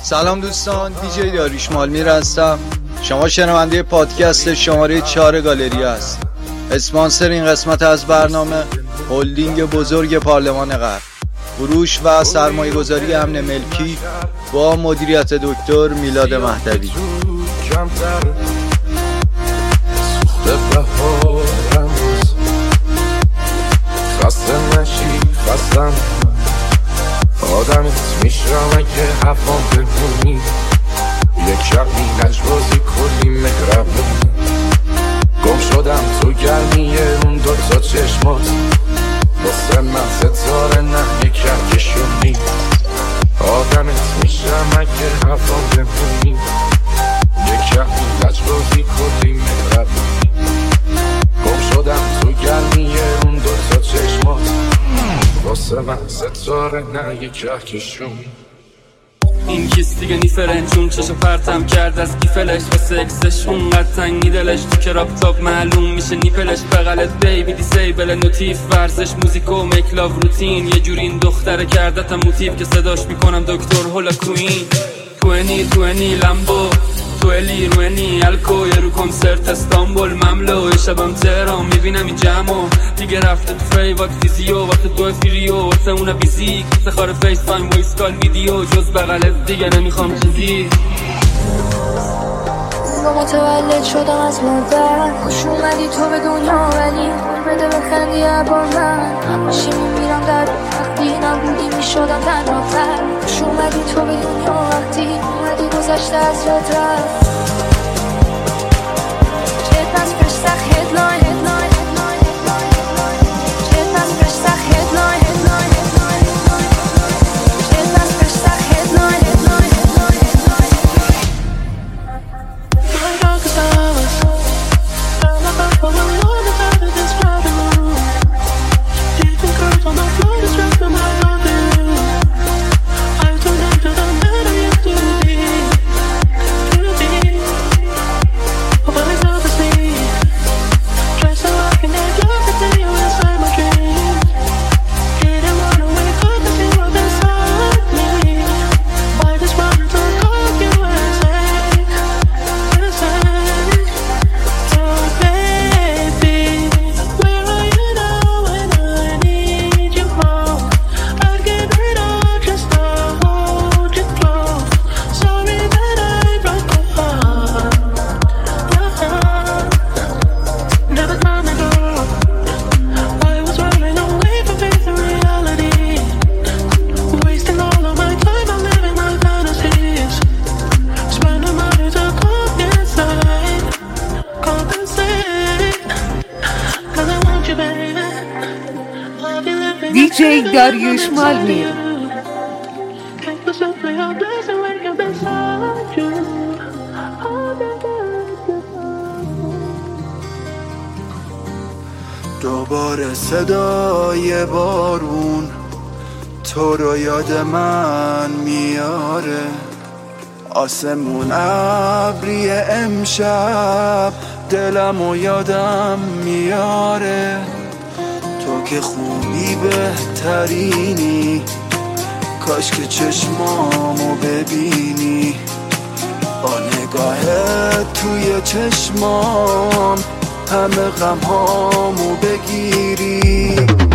سلام دوستان، دیجی داریوش مالمیر هستم. شما شنونده پادکست شماره 4 گالری هست. اسپانسر این قسمت از برنامه هلدینگ بزرگ پارلمان غرب، فروش و سرمایه گذاری امن ملکی با مدیریت دکتر میلاد مهدوی. خسته نشی خستم آدمت میشم اگه حفام بمونی، یک شبی نجبازی کلی مهربونی، گم شدم تو گرمی اون دوتا چشمات، واسه من ستاره نه یک کهکشونی، آدمت میشم اگه حفام بمونی، یک شبی نجبازی کلی مهربونی، گم شدم تو گرمی اون دوتا چشمات، واسه من ستاره نه یک کهکشون. این کیس دیگه نیفرنجون چشم پرتم کرد از گیفلش واسه اکسش اونقدر تنگی دلش تو کراپ تاپ معلوم میشه نیپلش، بغلت بیبی دیسیبل نوتیف ورزش موزیک و میکلاو روتین، یه جوری این دختره کردتم موتیف که صداش میکنم دکتر هولا کوین. 2020 لامبو تولی روینی الکو یه رو کنسرت استانبول مملو، شبم تهران میبینم این جمعو دیگه رفته تو فریوات فیزیو وقت تو فیریو واسه اونا بیزیک سخار فیس تایم ویس کال ویدیو جز بغلت دیگه نمیخوام چیزی. متولد شدم از مردن، خوش اومدی تو به دنیا ولی بده بخندی با من، همشی میمیرم در وقتی نبودی میشدم تنها تر، خوش اومدی تو به دنیا وقتی اومدی گذشته از رد رفت، چت از پشت سخ هدلاین چت از پشت سخ هدلاین چت از پشت سخ هدلاین دیجی داریوش مالمیر. دوباره صدای بارون تو رو یاد من میاره، آسمون ابری امشب دلمو یادم میاره، تو که خوبی بهترینی، کاش که چشمامو ببینی، با نگاهت توی چشمام همه غمهامو بگیری.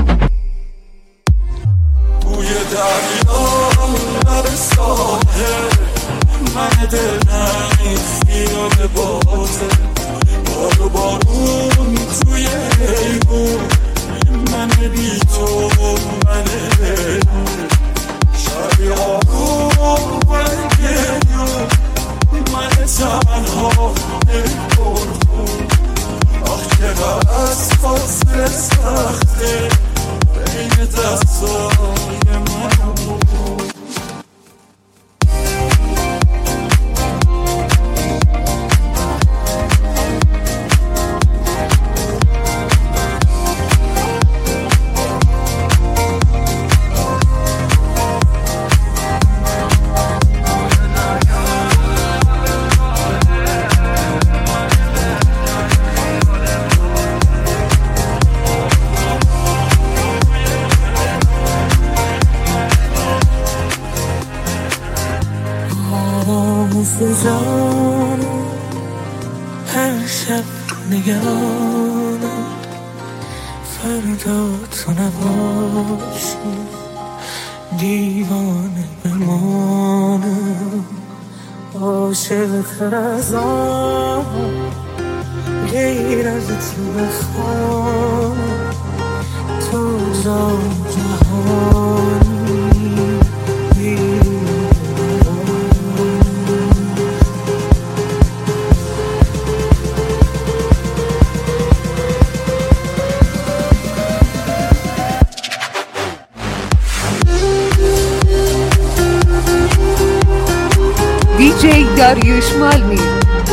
بوی دریا لب ساحل من دلنگ خیال بازه، بارو بارون توی ایمون من بی تو من شبی آروم من گریون من تنها نمی‌کنم، آخ چقدر از فاصله سخته بین دستای من. مثل جانم هر شب نگرانم فردا تو نباشی دیوانه بمانم عاشق‌تر از آن غیر از تو بخوام تو جان جهانی DJ Dariush Malmir.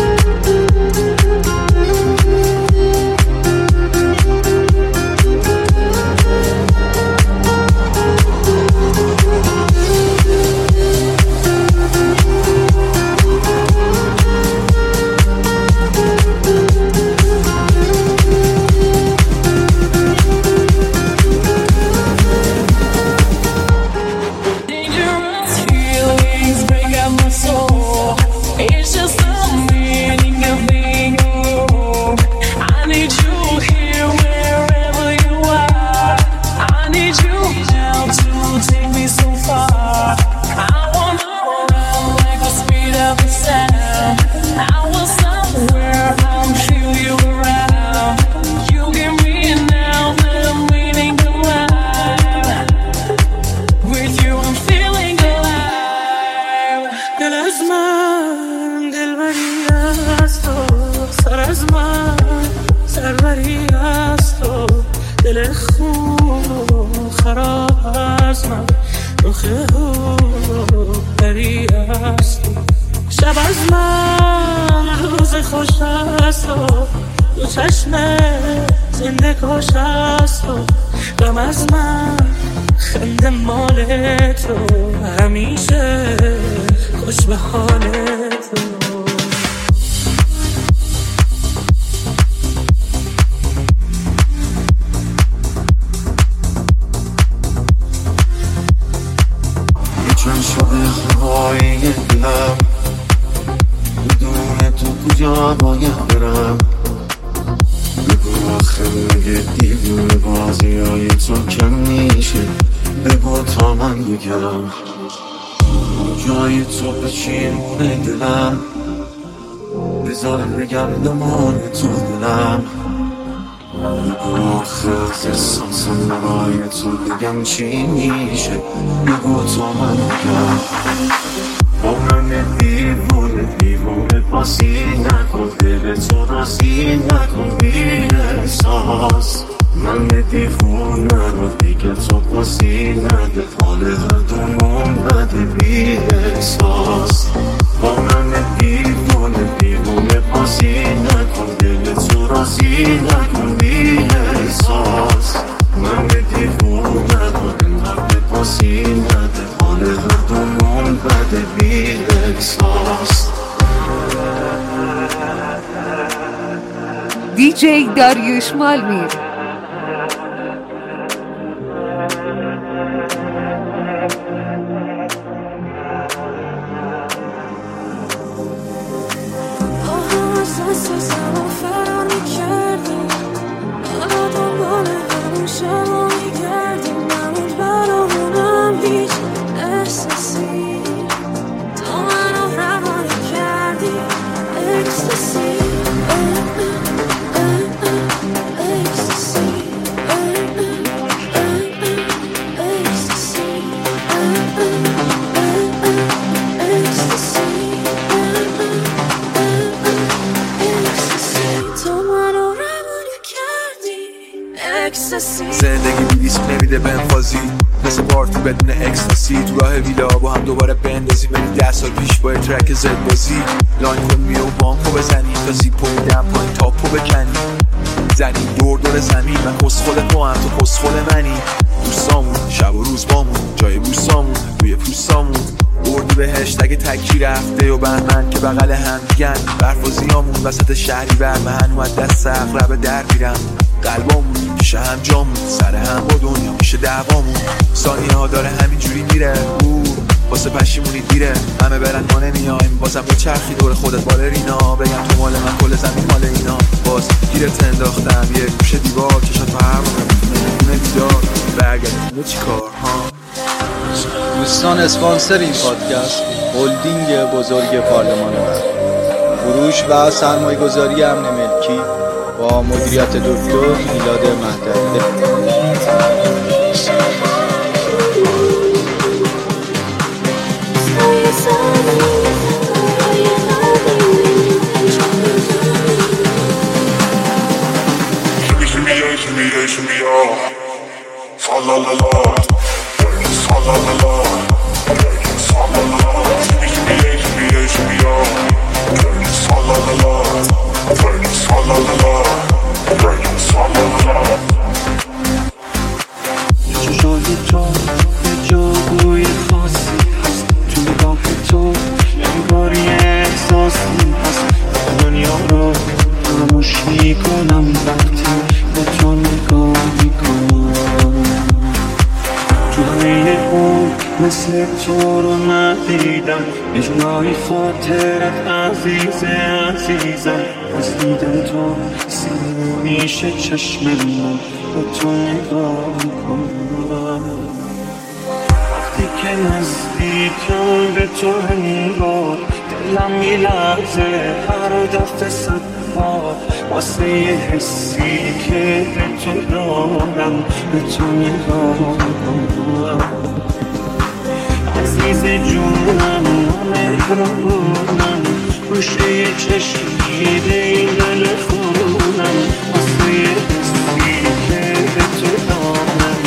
شب از من روز خوش است و دو چشم زنده کاش است و غم از من خنده مال تو همیشه خوش به حال تو چون شده های دلم بدون تو کجا باید برم بگو آخه مگه دیوونه بازی های تو کم میشه بگو تا من بگم جای تو بچینونه دلم بذار بگم دمان تو دلم بگو آخه احساسم برای تو بگم چی میشه بگو تا من بگم با من دیوونه پاسی نکن دل تو راضی نکن بی احساس من دیوونه رو دیگه تو پاسی نده حال هر دومون بده بی احساس با من دیوونه پاسی نکن دل تو راضی نکن بی احساس من دیوونه رو دیگه پاسی نده حال هر دومون بده بی احساس DJ Dariush Malmir. زندگی بیدیسک نمیده بنفازی مثل پارتی بدون اکستاسی تو راه ویلا با هم دوباره بندازی ولی 10 سال پیش با ترک زد بازی لاین کن میو بانکو بزنی تا زیپو میدم پایین تاپو بکنی زنی دور زمین من کسخل تو هم تو کسخل منی دوستامون شب و روز بامون جای بوسامون روی پوستامون بردی بهشت اگه تکی رفته و بهمن که بغل هم دیگن برفازیامون وسط شهری برمهن اومد دست اقرب در میرم قلبامون میشه هم جامون سر هم با دنیا میشه دعوامون ثانیه ها داره همینجوری میره واسه واسه پشیمونی دیره، همه برن ما نمیایم، بازم یه چرخی دور خودت بالرینا، بگم تو مال من کل زمین مال اینا، باز گیرت انداختم یه گوشه دیوار، چشات فرق نمیتونه بیدار برگردیم چی کار ها. دوستان اسپانسر این پادکست هلدینگ بزرگ پارلمان غرب، فروش و سرمایه گذاری امن ملکی با مدیریت دکتر میلاد مهدوی. چشای تو یه جادوی خاصی هست، تو نگاه تو انگاری احساسی هست، دنیا رو فراموش میکنم وقتی با تو نگاه میکنم. تو همه اون مثل تو رو ندیدم، یه جورایی خاطرت عزیزم، از دیدن تو سیر میشه چشم من، با تو نگاه میکنم. وقتی که نزدیکم به تو انگار دلم میلرزه هر دفعه صد بار، واسه یه حسی که به تو دارم به تو نگاه میکنم. عزیز جونم مهربونم، گوشه یه چشمی به این دل خونم، واسه یه حسی که به تو دارم.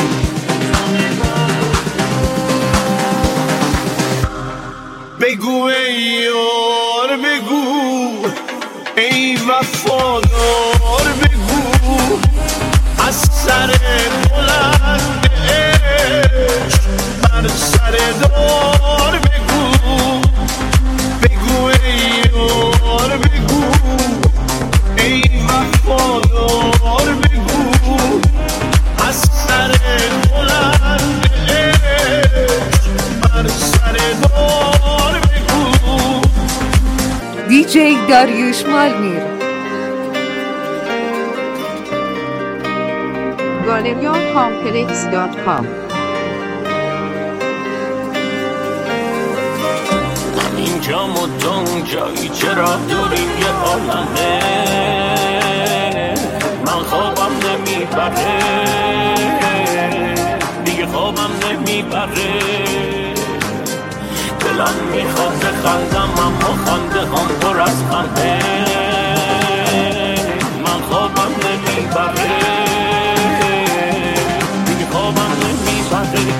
بگو ای یار بگو، ای وفادار بگو، از سر بلند عشق بر سر دار بگو. بگو ای یار بگو، ای وفادار بگو، از سر بلند عشق بر سر دار بگو. دیجی داریوش مالمیر. galeriacomplex.com. اینجا مدام جایی چرا دوریم یه عالمه، من خوابم نمیبره دیگه، خوابم نمیبره، دلم میخواد بخندم اما خنده هم پر از خنده، من خوابم نمیبره دیگه، خوابم نمیبره.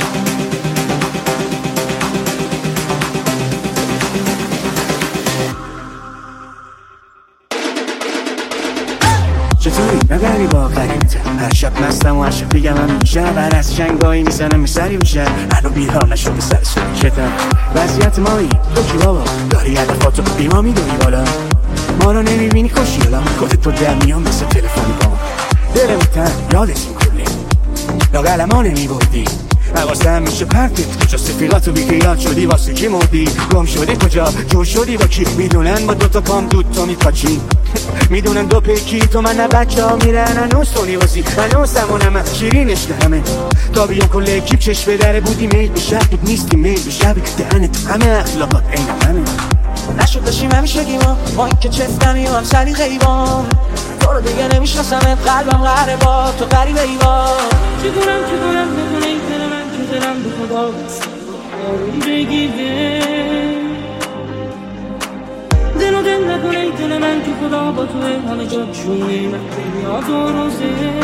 چطوری نگری با قریبته، هر شب مستم و هر شب بگم هم میشه، بر از شنگایی میزنم میسری میشه، هنو بیدار نشده سر سوچتم. وضعیت مایی تو کی بابا، داری هدفاتو بیما میدونی بالا، ما رو نمیبینی خوشیالا، کدت تو در میان مثل تلفنی با دل میتن یادت میکنی، لاغل ما نمیبردی، حواسم میشه پرتت، کجا سفیراتو بیخیال شدی، واسه کی مردی، گم شدی کجا، جور شدی با کی، میدونن با دوتا پام دود تو میپاچی، میدونن دو پیکی تو من نه بچه ها میرن هنوز تونی بازی، هنوز زمانم شیرینش همه، تا بیام کل اکیب چشم به دره بودی میل به شب بود نیستی میل به شب دهنت همه اخلاقات این همه نشد داشتیم همیشگی ما این که چفتمی و هم سری غیبان، تو رو دیگه نمیشناسمت قلبم قهره با تو غریبه ایوان. چطورم بدون این دل من که دلم به خدا آروم بگیره، دل و دل نکنه ای دل من که خدا با توه همه جا چونه من یاد و روزه.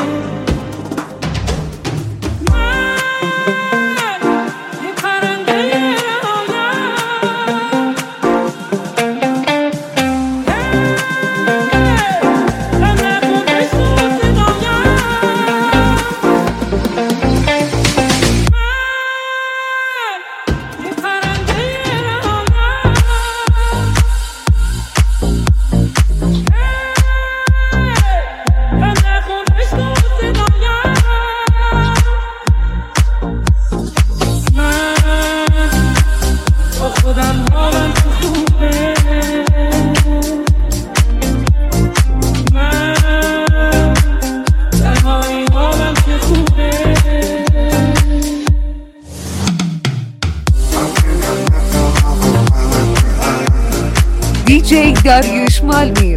DJ داریوش مالمیر.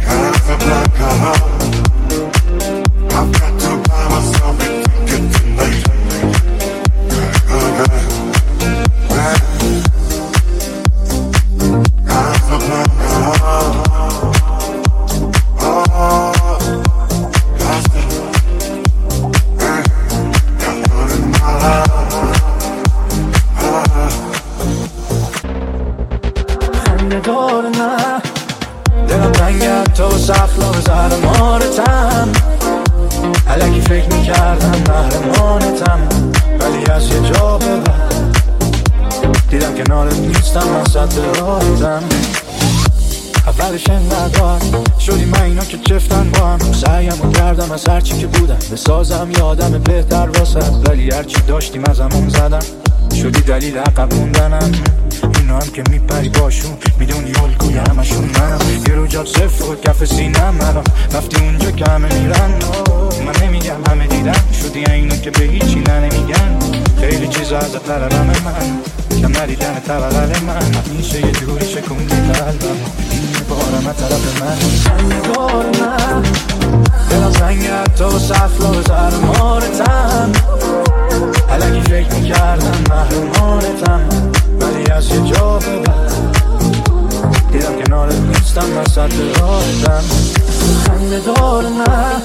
دلم رنگت تو سخلا به زهرمارتم، الکی فکر میکردم محرمانتم، ولی از یه جا به بعد دیدم کنارت نیستم، من سطح راهتم. اولش انقدر شدی من اینا که چفتن با هم، سعیم کردم از هرچی که بودم بسازم یادم بهتر واسد، ولی هرچی داشتیم از همون زدم، شدی دلیل عقب موندنم. اینا هم که میپری باشون میدونی الگوی همشون منم، یه رو جات صفر و کف سینم الان رفتی اونجا که همه میرن. من نمیگم همه دیدن، شدی اینا که به هیچی نمیگن، خیلی چیزا ازت طلبم من، کم ندیدن طبقل من، میشه یه جوری شکوندی قلبم، این بارم طرف من دور من. دلم زنگت تو سخلا به زهرمارتم، الکی فکر میکردم محرمانتم، ولی از یه جا به بعد دیدم کنارت نیستم، من سطح راهتم. خنده دور من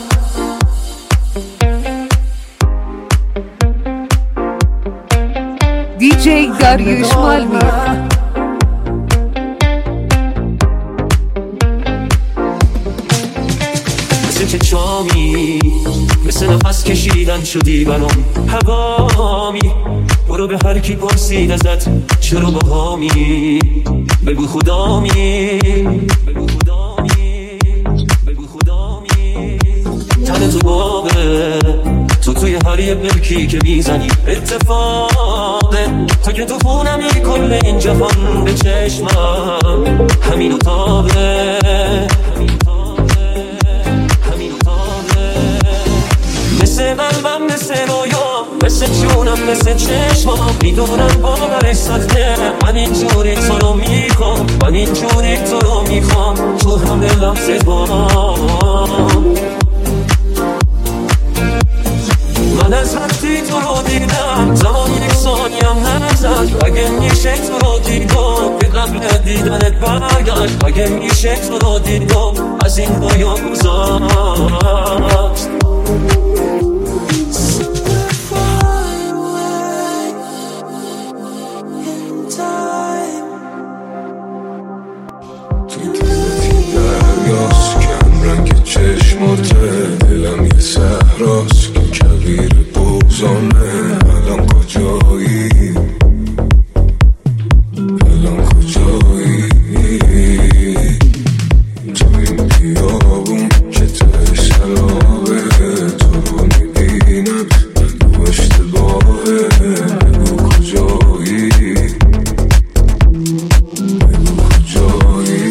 DJ داریوش مالمیر. مثل که چامی، مثل نفس کشیدن شدی برام هوامی، برو به هر کی پرسید ازت چرا با هامی، بگو خدامی، بگو خدامی، بگو خدامی. تن تو باغه، تو توی هر یه ملکی که میزنی اتفاقه، تو که تو خونمی کل این جهان به چشمم، همین اتاقه، مثل قلبم، مثل رویام، مثل جونم، مثل چشمام، میدونم باورش سخته، من اینجوری تو رو میخوام، من اینجوری تو رو میخوام، تو همه لحظه بام. من از وقتی تو رو دیدم زمان یک ثانیم نزد، اگه میشه تو رو دیدم به قبل دیدنت برگشت، اگه میشه تو رو دیدم از این بایا گذاشت. دلم یه صحراست که کویر بغضانه، الان کجایی، الان کجایی، تو این بیابون که ته سلابه، تو رو میبینم بگو اشتباهه، بگو کجایی، بگو کجایی.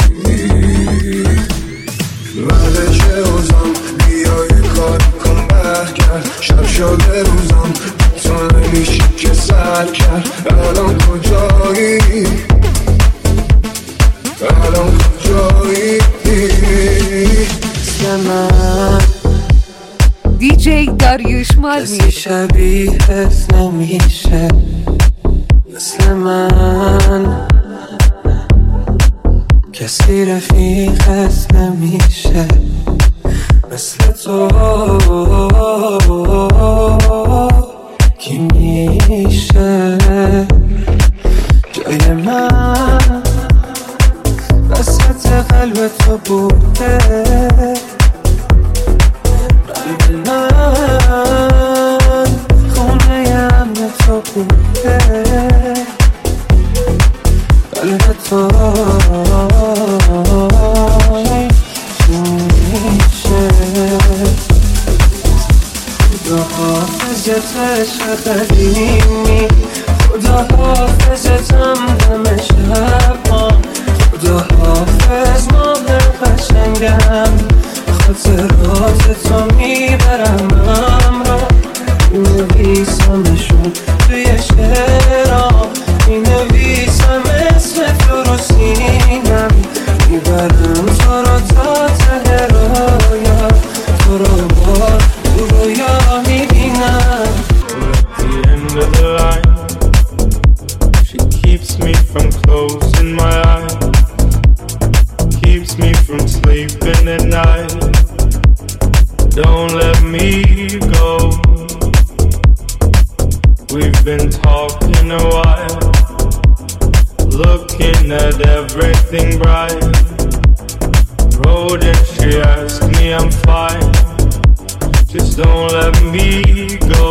بعد چه اوزم بیای کار کن برگرد، شب شده روزم تو نمیشی که سر کرد، الان کجایی، الان کجایی. مثل من DJ داریوش مالمیر. کسی شبیهت نمیشه، مثل من کسی رفیقت نمیشه، مثل تو کی میشه جای من، وسط قلب تو بوده، قلب من خونه امن تو بوده، قلب تو عشق قدیمی، خدا حافظتم دم شبان، خدا حافظ ماه قشنگم، خاطرات تو میبرم همراه، مینویسمشون توی شعرام، مینویسم اسم تو رو سینم، keeps me from closing my eyes, keeps me from sleeping at night. Don't let me go. We've been talking a while, looking at everything bright. Road and she asked me I'm fine, just don't let me go.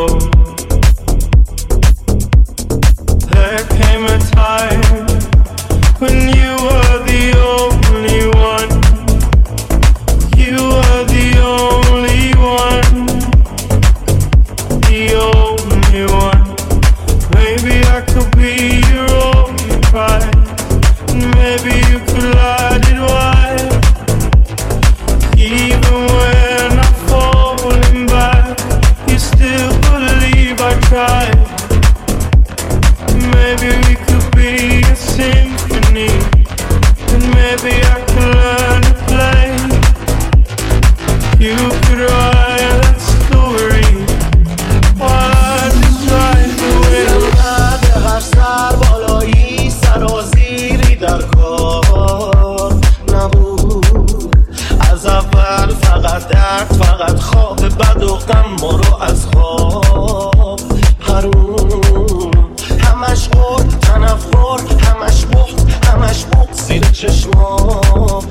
There came a time when you were the only one. You were the only one, the only one. Maybe I could be your only pride, and maybe you could light it wide. Even when I'm falling back, you still believe I tried. Maybe we could be a symphony, and maybe I could learn to play. You could write that story while I just ride away. هر سر بالایی سرازیری در کار نبود. از اول فقط درد، فقط خواب بد و غم ما رو از خواب حروم. همش قرد تنفر، همش بخت، همش بغض زیر چشمام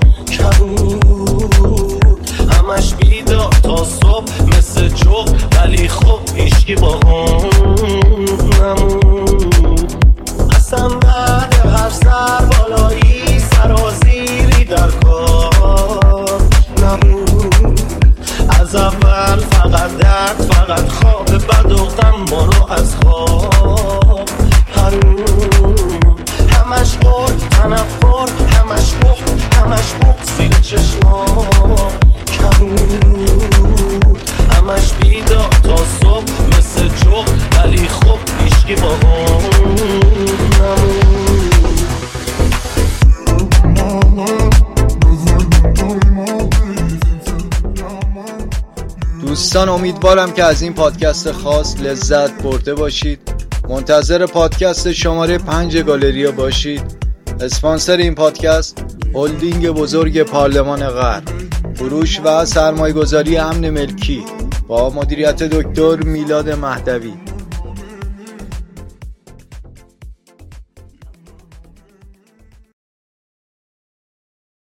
کبود. همش بیدار تا صبح مثل جغ، ولی خب هیچکی با هم نمود. اصلا بعد هر سر بالایی سرازیری در کار نبود. از اول فقط درد، فقط خواب بد و غم ما رو از خواب حروم. همش قرد تنفر، همش بخت، همش بغض زیر چشمام کبود. همش بیدار تا صبح مثل جغ، ولی خب هیچکی با هم نمود. دوستان امیدوارم که از این پادکست خاص لذت برده باشید. منتظر پادکست شماره 5 گالریا باشید. اسپانسر این پادکست هلدینگ بزرگ پارلمان غرب، فروش و سرمایه‌گذاری امن ملکی با مدیریت دکتر میلاد مهدوی.